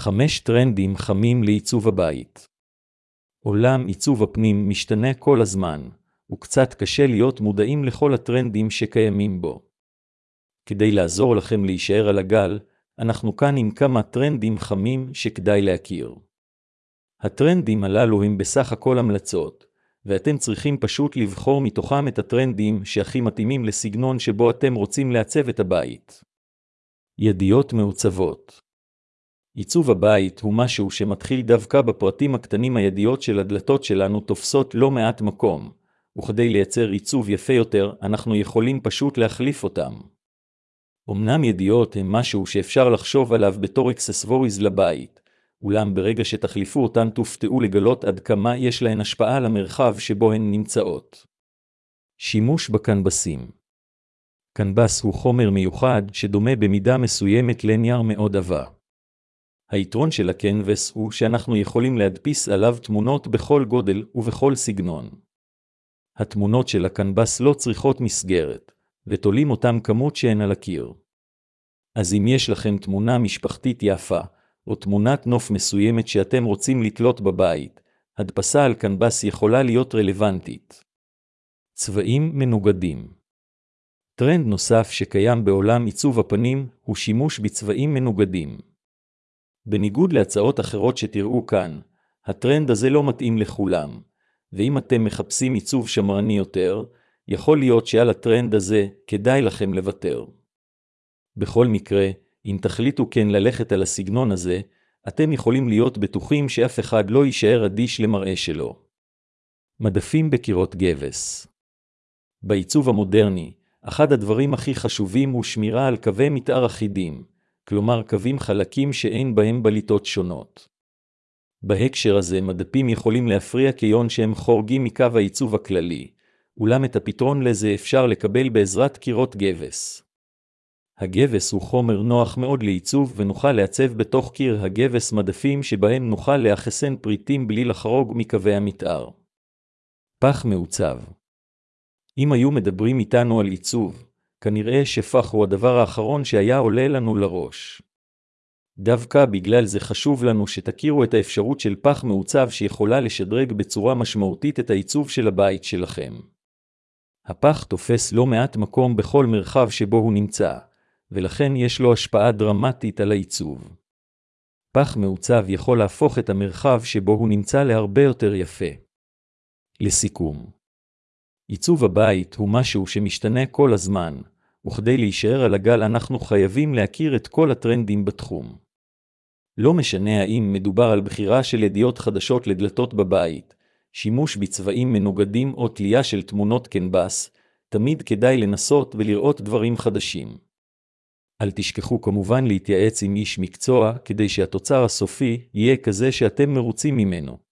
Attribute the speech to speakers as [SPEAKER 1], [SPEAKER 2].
[SPEAKER 1] 5 טרנדים חמים לעיצוב הבית. עולם עיצוב הפנים משתנה כל הזמן, וקצת קשה להיות מודעים לכל הטרנדים שקיימים בו. כדי לעזור לכם להישאר על הגל, אנחנו כאן עם כמה טרנדים חמים שכדאי להכיר. הטרנדים הללו הם בסך הכל המלצות, ואתם צריכים פשוט לבחור מתוכם את הטרנדים שהכי מתאימים לסגנון שבו אתם רוצים לעצב את הבית. ידיעות מעוצבות. עיצוב הבית הוא משהו שמתחיל דווקא בפרטים הקטנים. הידיעות של הדלתות שלנו תופסות לא מעט מקום, וכדי לייצר עיצוב יפה יותר, אנחנו יכולים פשוט להחליף אותם. אמנם ידיעות הם משהו שאפשר לחשוב עליו בתור אקססווריז לבית, אולם ברגע שתחליפו אותן תופתעו לגלות עד כמה יש להן השפעה על המרחב שבו הן נמצאות. שימוש בקנבסים. קנבס הוא חומר מיוחד שדומה במידה מסוימת לנייר מאוד עבה. היתרון של הקנבס הוא שאנחנו יכולים להדפיס עליו תמונות בכל גודל ובכל סגנון. התמונות של הקנבס לא צריכות מסגרת, ותולים אותם כמות שהן על הקיר. אז אם יש לכם תמונה משפחתית יפה, או תמונת נוף מסוימת שאתם רוצים לתלות בבית, הדפסה על קנבס יכולה להיות רלוונטית. צבעים מנוגדים. טרנד נוסף שקיים בעולם עיצוב הפנים הוא שימוש בצבעים מנוגדים. בניגוד להצעות אחרות שתראו כאן, הטרנד הזה לא מתאים לכולם, ואם אתם מחפשים עיצוב שמרני יותר, יכול להיות שעל הטרנד הזה כדאי לכם לוותר. בכל מקרה, אם תחליטו כן ללכת על הסגנון הזה, אתם יכולים להיות בטוחים שאף אחד לא יישאר אדיש למראה שלו. מדפים בקירות גבס. בעיצוב המודרני, אחד הדברים הכי חשובים הוא שמירה על קווי מתאר אחידים, כלומר קווים חלקים שאין בהם בליטות שונות. בהקשר הזה מדפים יכולים להפריע כיון שהם חורגים מקו העיצוב הכללי, אולם את הפתרון לזה אפשר לקבל בעזרת קירות גבס. הגבס הוא חומר נוח מאוד לעיצוב ונוכל לעצב בתוך קיר הגבס מדפים שבהם נוכל לאחסן פריטים בלי לחרוג מקווי המתאר. פח מעוצב. אם היו מדברים איתנו על עיצוב, כנראה שפח הוא הדבר האחרון שהיה עולה לנו לראש. דווקא בגלל זה חשוב לנו שתכירו את האפשרות של פח מעוצב שיכולה לשדרג בצורה משמעותית את העיצוב של הבית שלכם. הפח תופס לא מעט מקום בכל מרחב שבו הוא נמצא, ולכן יש לו השפעה דרמטית על העיצוב. פח מעוצב יכול להפוך את המרחב שבו הוא נמצא להרבה יותר יפה. לסיכום, עיצוב הבית הוא משהו שמשתנה כל הזמן, וכדי להישאר על הגל אנחנו חייבים להכיר את כל הטרנדים בתחום. לא משנה האם מדובר על בחירה של ידיעות חדשות לדלתות בבית, שימוש בצבעים מנוגדים או תלייה של תמונות קנבס, תמיד כדאי לנסות ולראות דברים חדשים. אל תשכחו כמובן להתייעץ עם איש מקצוע כדי שהתוצר הסופי יהיה כזה שאתם מרוצים ממנו.